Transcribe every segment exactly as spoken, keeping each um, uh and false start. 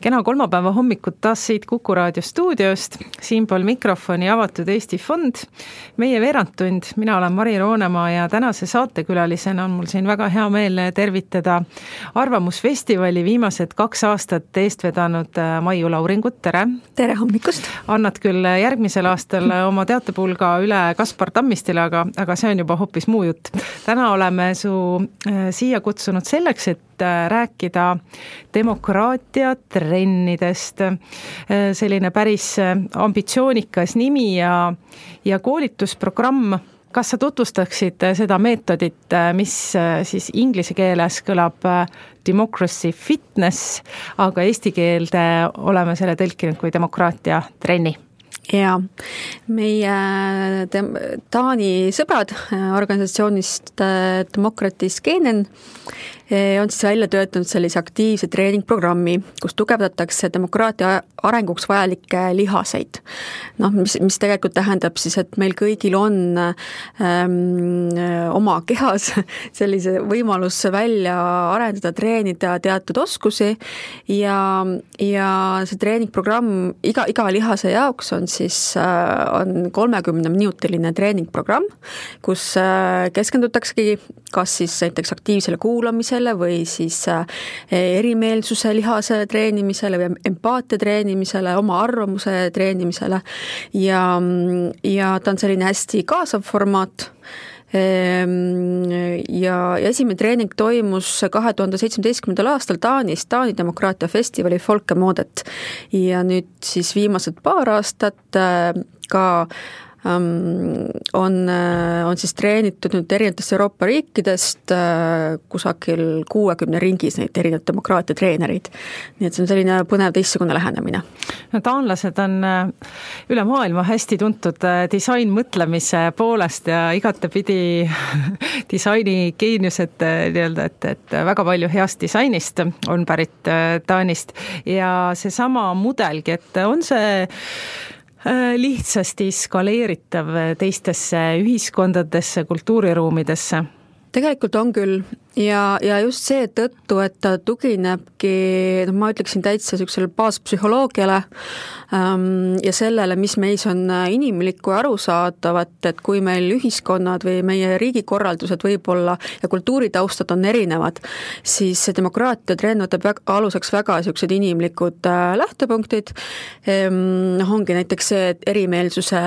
Kena kolmapäeva hommikut taas siit Kuku raadio stuudiost, siinpool mikrofoni Avatud Eesti Fond. Meie veerandtund, mina olen Mari Roonemaa ja tänase saatekülalisena on mul siin väga hea meel tervitada Arvamusfestivali viimased kaks aastat eest vedanud Maiu Lauringut, tere! Tere hommikust! Annad küll järgmisel aastal oma teatepulga üle Kaspar Tammistile, aga, aga see on juba hoopis muu jutt. Täna oleme su siia kutsunud selleks, et rääkida demokraatia trennidest. Selline päris ambitsioonikas nimi ja, ja koolitusprogramm. Kas sa tutvustaksid seda meetodit, mis siis inglise keeles kõlab democracy fitness, aga eesti keelde oleme selle tõlkinud kui demokraatia trenni? Ja meie Taani sõbrad organisatsioonist Demokratis Genen on siis välja töötanud sellise aktiivse treeningprogrammi, kus tugevdatakse demokraatia arenguks vajalikke lihaseid. No, mis, mis tegelikult tähendab siis, et meil kõigil on ähm, oma kehas sellise võimalus välja arendada, treenida teatud oskusi ja, ja see treeningprogramm iga, iga lihase jaoks on siis on kolmekümne minutiline treeningprogramm, kus keskendutaksegi kas siis näiteks aktiivsele kuulamisele või siis erimeelsuse lihase treenimisele või empaatia treenimisele, oma arvamuse treenimisele ja, ja ta on selline hästi kaasav formaat. Ja, ja esimene treening toimus kahe tuhande seitsmeteistkümnendal aastal Taanis, Taani demokraatia festivali Folkemodet ja nüüd siis viimased paar aastat ka on, on siis treenitud nüüd erinevatest Euroopa riikidest kusagil kuuekümne ringis neid erinevad demokraatia treenerid. Nii et see on selline põnev teistsugune lähenemine. No, taanlased on üle maailma hästi tuntud disain mõtlemise poolest ja igatepidi disaini geeniused, nii-öelda, et, et väga palju heast disainist on pärit Taanist ja seesama mudelgi, et on see lihtsasti skaleeritav teistesse ühiskondadesse, kultuuriruumidesse? Tegelikult on küll ja, ja just see tõttu, et ta tuginebki, no ma ütleksin täitsa sellisele baaspsühholoogiale ähm, ja sellele, mis meis on inimlikku ja arusaadavat, et kui meil ühiskonnad või meie riigikorraldused võib-olla ja kultuuritaustad on erinevad, siis demokraatia trenn võtab väga, aluseks väga sellised inimlikud äh, lähtepunktid. Ähm, ongi näiteks see, et erimeelsuse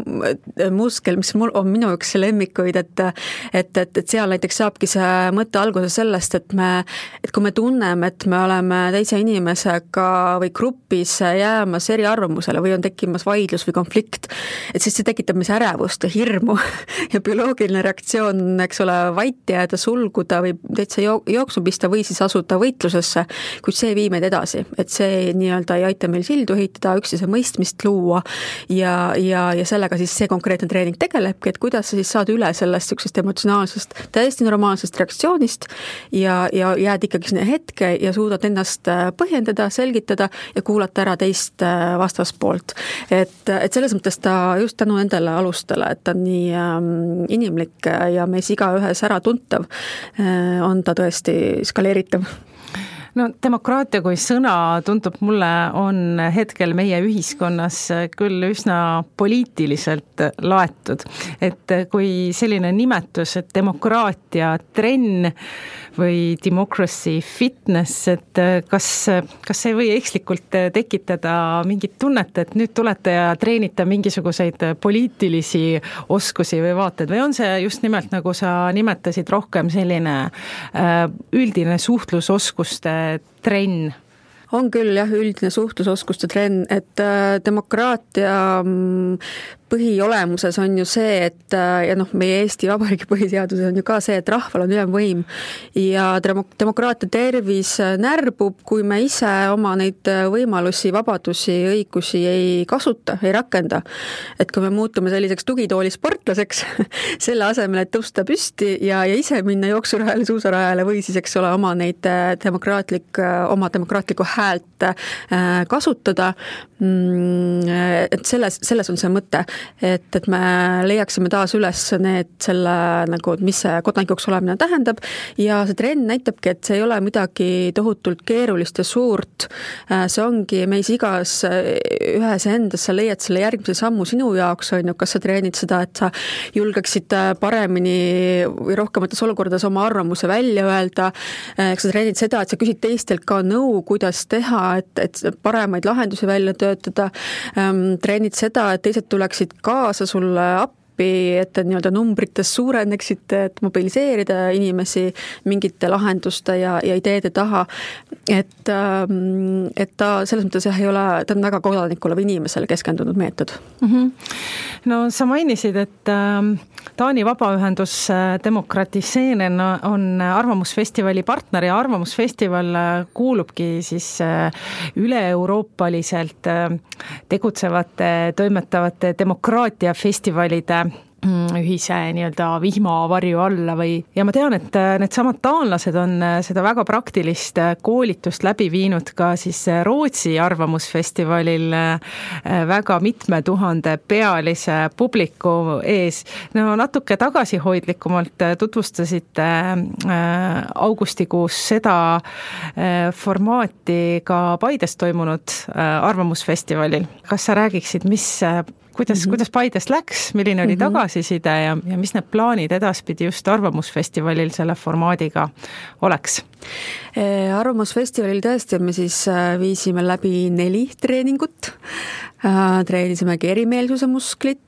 muskel, mis mul on minu üks lemmikuid, et, et, et, et seal näiteks saabki see mõte alguse sellest, et me, et kui me tunneme, et me oleme teise inimesega või grupis jäämas eri arvamusele või on tekkimas vaidlus või konflikt, et siis see tekitab meis ärevust ja hirmu ja bioloogiline reaktsioon, eks ole, vait jääda, sulguda või täitsa jooksu pista või siis asuda võitlusesse, kuid see viib meid edasi, et see nii-öelda ei aita meil sildu ehitada, üksteise mõistmist luua ja, ja, ja sellega siis see konkreetne treening tegelebki, et kuidas sa siis saad üle sellest sellisest emotsionaalsest, täiesti normaalsest reaktsioonist ja, ja jääd ikkagi sinna hetke ja suudad ennast põhjendada, selgitada ja kuulata ära teist vastaspoolt. Et, et selles mõttes ta just tänu nendele alustele, et ta on nii ähm, inimlik ja meis iga ühes ära tuntav, äh, on ta tõesti skaleeritav. No, demokraatia kui sõna tundub mulle on hetkel meie ühiskonnas küll üsna poliitiliselt laetud. Et kui selline nimetus, et demokraatia trenn või democracy fitness, et kas, kas see või ekslikult tekitada mingit tunnet, et nüüd tulete ja treenite mingisuguseid poliitilisi oskusi või vaated või on see just nimelt, nagu sa nimetasid, rohkem selline üldine suhtlusoskuste trenn? On küll jah, üldine suhtlusoskuste trenn, et demokraatia põhiolemuses on ju see, et ja noh, meie Eesti Vabariigi põhiseaduses on ju ka see, et rahval on ülemvõim ja demokraatia tervis närbub, kui me ise oma neid võimalusi, vabadusi, õigusi ei kasuta, ei rakenda. Et kui me muutume selliseks tugitooli sportlaseks, selle asemel, et tõusta püsti ja, ja ise minna jooksurajale, suusarajale või siis eks ole oma neid demokraatlik, oma demokraatliku häält kasutada, et selles, selles on see mõte. et, et me leiaksime taas üles need selle nagu, mis see kodanikuks olemine tähendab ja see trend näitabki, et see ei ole midagi tohutult keerulist ja suurt, see ongi meis igas ühes endas, sa leiad selle järgmise sammu sinu jaoks, on ju, kas sa treenid seda, et sa julgeksid paremini või rohkemates olukordades oma arvamuse välja öelda, kas sa treenid seda, et sa küsid teistelt ka nõu, kuidas teha, et, et paremaid lahendusi välja töötada, treenid seda, et teised tuleksid kaasa sulle appi, et nii-öelda numbrites suureneksid, et mobiliseerida inimesi mingite lahenduste ja, ja ideede taha, et, et ta selles mõttes jah, ei ole, ta on väga kodanikule või inimesele keskendunud meetod. Mm-hmm. No sa mainisid, et Taani Vabaühendus Demokratiseenen on Arvamusfestivali partner ja Arvamusfestival kuulubki siis üle-euroopaliselt tegutsevate, toimetavate demokraatiafestivalide ühise nii-öelda vihmavarju alla või, ja ma tean, et need samad taanlased on seda väga praktilist koolitust läbi viinud ka siis Rootsi arvamusfestivalil väga mitme tuhande pealise publiku ees. No natuke tagasihoidlikumalt tutvustasite augustikuus seda formaati ka Paides toimunud arvamusfestivalil. Kas sa räägiksid, mis Kuidas, mm-hmm. kuidas Paides läks, milline oli mm-hmm. tagasiside ja, ja mis need plaanid edaspidi just Arvamusfestivalil selle formaadiga oleks? Arvamusfestivalil tõesti me siis viisime läbi neli treeningut. Treenisimegi erimeelsuse musklit,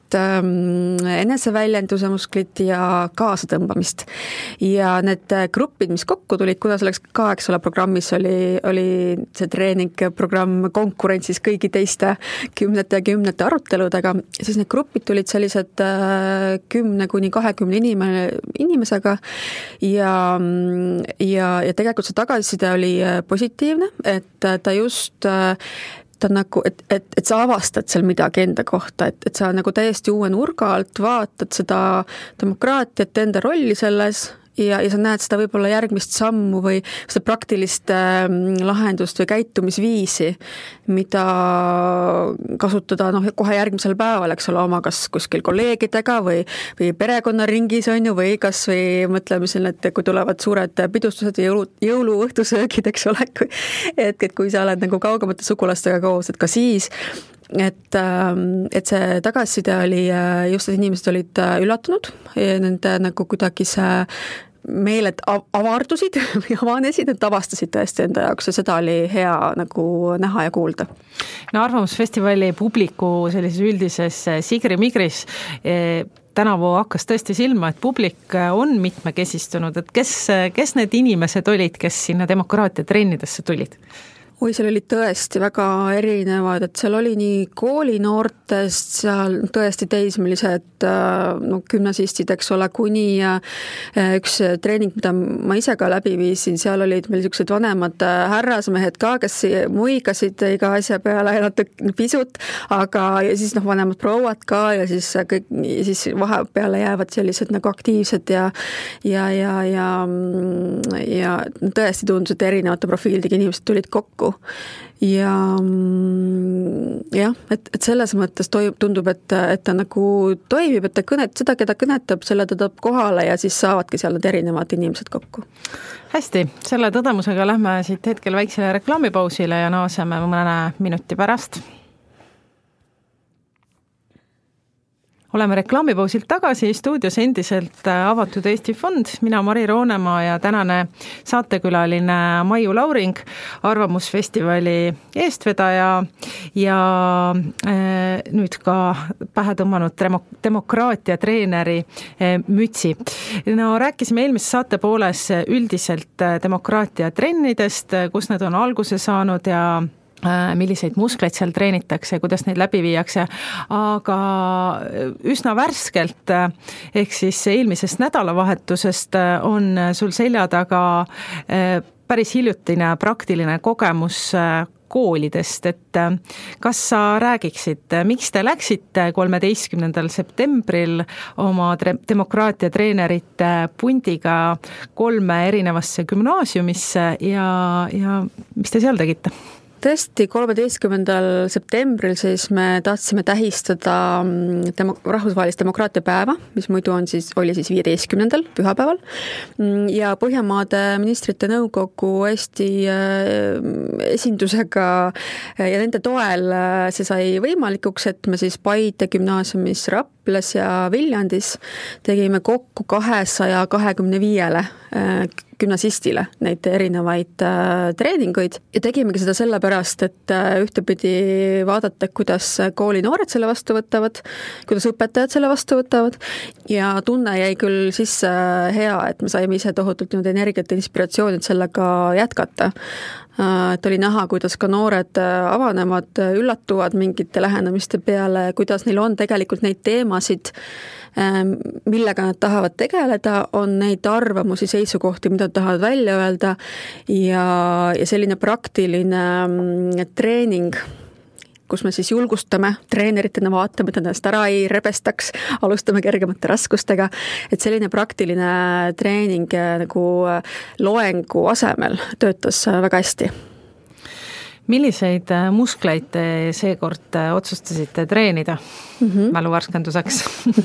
eneseväljenduse musklit ja kaasatõmbamist. Ja need grupid, mis kokku tulid, kuna selleks ka, eks ole, programmis oli, oli see treeningprogramm konkurentsis kõigi teiste kümnete ja kümnete aruteludega, siis need grupid tulid sellised kümne kuni kahekümne inime, inimesega ja, ja, ja tegelikult see tagasiside oli positiivne, et ta just ta nagu, et, et, et sa avastad seal midagi enda kohta, et, et sa nagu täiesti uue nurga alt vaatad seda demokraatiat, enda rolli selles ja, ja sa näed seda võib-olla järgmist sammu või seda praktilist äh, lahendust või käitumisviisi, mida kasutada noh, kohe järgmisel päeval, eks ole, oma kas kuskil kolleegidega või, või perekonnaringis on ju, või kas või mõtleme siin, et kui tulevad suured pidustused ja jõulu, jõuluõhtusöögid, eks ole, kui, et, et kui sa oled nagu kaugemate sugulastega koos, et ka siis et, et see tagasiside oli just, et inimesed olid üllatunud ja nende nagu kuidagi see meeled avardusid või avanesid, et avastasid tõesti enda jaoks ja seda oli hea nagu näha ja kuulda. No Arvamusfestivali publiku sellises üldises sigri-migris tänavu hakkas tõesti silma, et publik on mitmekesistunud, et kes, kes need inimesed olid, kes sinna demokraatia trennidesse tulid? Oi, seal oli tõesti väga erinevad, et seal oli nii koolinoortest, seal tõesti teismelised no, gümnasistid, eks ole, kuni üks treening, mida ma ise ka läbi viisin, seal olid meil niisugused vanemad härrasmehed ka, kes muigasid iga asja peale natuke pisut, aga ja siis noh, vanemad prouad ka ja siis, kõik, ja siis vahepeale jäävad sellised nagu aktiivsed ja ja, ja, ja, ja tõesti tundus, et erinevate profiilidega inimesed tulid kokku. Ja jah, et, et selles mõttes toim, tundub, et, et ta nagu toimib, et ta kõnet, seda, keda kõnetab, selle ta toob kohale ja siis saavadki seal need erinevad inimesed kokku. Hästi, selle tõdemusega lähme siit hetkel väiksele reklaamipausile ja naaseme mõne minuti pärast. Oleme reklaamipausilt tagasi, stuudios endiselt Avatud Eesti Fond, mina Mari Roonemaa ja tänane saatekülaline Maiu Lauring, Arvamusfestivali eestvedaja ja äh, nüüd ka pähe tõmmanud demokraatia treeneri äh, mütsi. No rääkisime eelmises saate pooles üldiselt demokraatia trennidest, kus need on alguse saanud ja milliseid muskleid seal treenitakse ja kuidas neid läbi viiakse, aga üsna värskelt, ehk siis eelmisest nädalavahetusest on sul selja taga päris hiljutine praktiline kogemus koolidest, et kas sa räägiksid, miks te läksite kolmeteistkümnendal septembril oma demokraatia treenerite pundiga kolme erinevasse gümnaasiumisse ja, ja mis te seal tegite? tõesti, kolmeteistkümnendal septembril siis me tahtsime tähistada demo-, rahvusvahelist demokraatia päeva, mis muidu on siis, oli siis viieteistkümnendal pühapäeval ja Põhjamaade ministrite nõukogu Eesti esindusega ja nende toel see sai võimalikuks, et me siis Paide gümnaasiumis Raplas ja Viljandis tegime kokku kahesaja kahekümne viiele gümnasistile neid erinevaid äh, treeninguid ja tegimegi seda sellepärast, et äh, ühtepidi vaadata, kuidas koolinoored selle vastu võtavad, kuidas õpetajad selle vastu võtavad ja tunne jäi küll sisse hea, et me saime ise tohutult nüüd energiat ja inspiratsiooni, et sellega jätkata. Äh, et oli näha, kuidas ka noored avanevad, üllatuvad mingite lähenemiste peale, kuidas neil on tegelikult neid teemasid, millega nad tahavad tegeleda, on neid arvamusi, seisukohti, mida nad tahavad välja öelda ja, ja selline praktiline treening, kus me siis julgustame treeneritena, vaatame, et nad ennast ära ei rebestaks, alustame kergemate raskustega, et selline praktiline treening nagu loengu asemel töötas väga hästi. Milliseid muskleid te seekord otsustasite treenida mm-hmm. mäluvärskenduseks?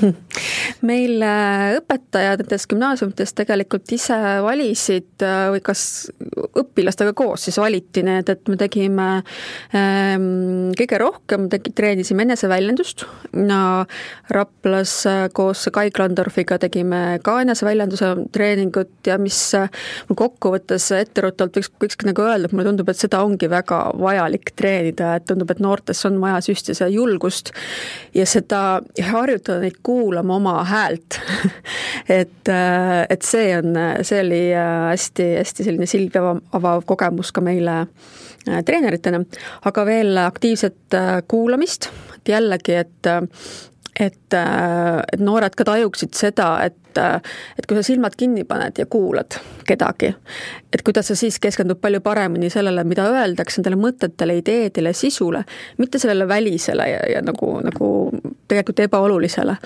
Meil õpetajad nendes gümnaasiumites tegelikult ise valisid või kas õpilastega koos siis valiti need, et me tegime ähm, kõige rohkem, tegi, treenisime eneseväljendust. No, Raplas koos Kai Klandorfiga tegime ka eneseväljenduse treeningut ja mis mul kokkuvõttes etteruttavalt võiks, võikski nagu öelda, et mulle tundub, et seda ongi väga vajalik treenida, et tundub, et noortes on vaja süstida julgust ja seda harjutada neid kuulama oma häält. et, et see on, see oli hästi, hästi selline silbi avav kogemus ka meile treeneritena, aga veel aktiivset kuulamist, et jällegi, et et, et noored ka tajuksid seda, et, et kui sa silmad kinni paned ja kuulad kedagi, et kuidas sa siis keskendub palju paremini sellele, mida öeldakse, nendele mõtetele, ideedele, sisule, mitte sellele välisele ja, ja nagu, nagu tegelikult ebaolulisele.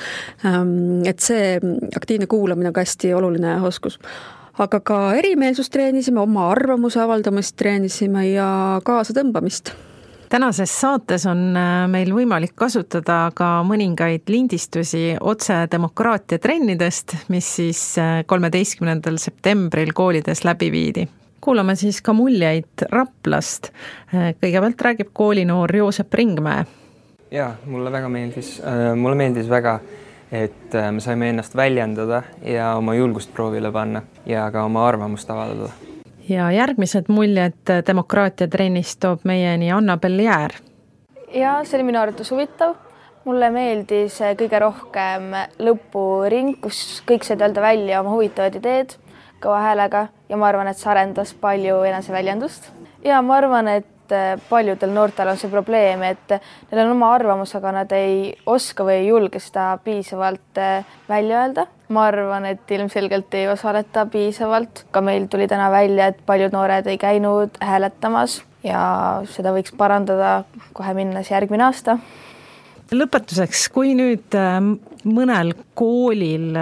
Et see aktiivne kuulamine on ka hästi oluline oskus. Aga ka erimeelsust treenisime, oma arvamuse avaldamist treenisime ja kaasa tõmbamist. Tänases saates on meil võimalik kasutada ka mõningaid lindistusi otse demokraatia trennidest, mis siis kolmeteistkümnendal septembril koolides läbi viidi. Kuulame siis ka muljeid Raplast. Kõigepealt räägib koolinoor Joosep Ringmäe. Jaa, mulle väga meeldis, mulle meeldis väga, et me saime ennast väljendada ja oma julgust proovile panna ja ka oma arvamust avaldada. Ja järgmised muljed demokraatia trennist toob meieni Anna Bellier. Ja see oli minu arvates huvitav. Mulle meeldis kõige rohkem lõpuring, kus kõik said öelda välja oma huvitavad ideed kõva häälega ja ma arvan, et see arendas palju eneseväljendust. Ja ma arvan, et paljudel noortel on see probleem, et neil on oma arvamus, aga nad ei oska või ei julge seda piisavalt välja öelda. Ma arvan, et ilmselgelt ei osaleta piisavalt. Ka meil tuli täna välja, et paljud noored ei käinud hääletamas ja seda võiks parandada kohe minnes järgmine aasta. Lõpetuseks, kui nüüd mõnel koolil,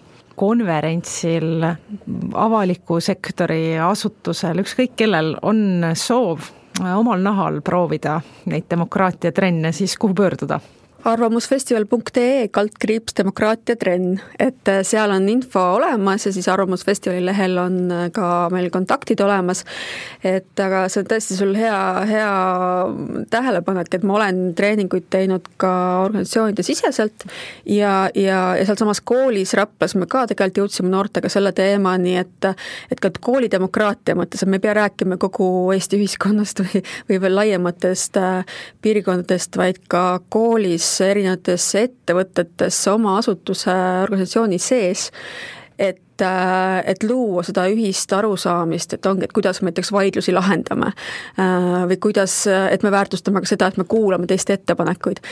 konverentsil, avaliku sektori asutusel, ükskõik kellel on soov omal nahal proovida neid demokraatia trenne, siis kuhu pöörduda? arvamusfestival punkt ee kaldkriips demokraatia trenn, et seal on info olemas ja siis Arvamusfestivali lehel on ka meil kontaktid olemas, et aga see on tõesti sul hea, hea tähelepanek, et ma olen treeninguid teinud ka organisatsioonide siseselt ja, ja, ja seal samas koolis Raplas me ka tegelikult jõudsime noortega selle teemani, et, et ka koolidemokraatia mõttes, et me ei pea rääkima kogu Eesti ühiskonnast või, või veel laiematest piirkondadest, vaid ka koolis erinevates ettevõtetes oma asutuse organisatsiooni sees, et, et luua seda ühist arusaamist, et ongi, et kuidas me näiteks vaidlusi lahendame või kuidas, et me väärtustame ka seda, et me kuulame teiste ettepanekuid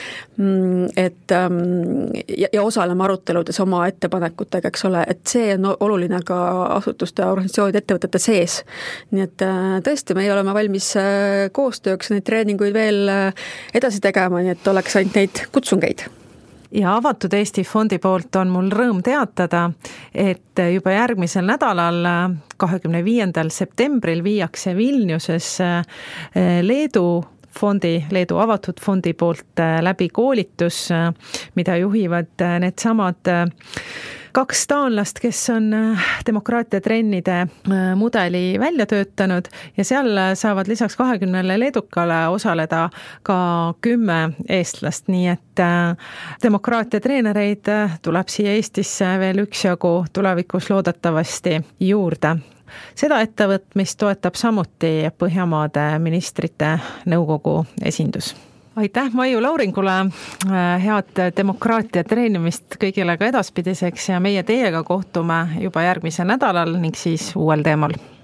et, ja, ja osaleme aruteludes oma ettepanekutega, eks ole, et see on oluline ka asutuste, organisatsioonide, ettevõtete sees. Nii et tõesti, me oleme valmis koostööks neid treeninguid veel edasi tegema, nii et oleks ainult neid kutsungeid. ja Avatud Eesti fondi poolt on mul rõõm teatada, et juba järgmisel nädalal, kahekümne viiendal septembril viiakse Vilniuses Leedu fondi, Leedu Avatud fondi poolt läbi koolitus, mida juhivad needsamad kaks taanlast, kes on demokraatia trennide mudeli välja töötanud ja seal saavad lisaks kahekümnele leedukale osaleda ka kümme eestlast, nii et demokraatia treenereid tuleb siia Eestisse veel üksjagu tulevikus loodetavasti juurde. Seda ettevõtmist toetab samuti Põhjamaade ministrite nõukogu esindus. Aitäh Maiu Lauringule, head demokraatia treenimist kõigile ka edaspidiseks ja meie teiega kohtume juba järgmisel nädalal ning siis uuel teemal.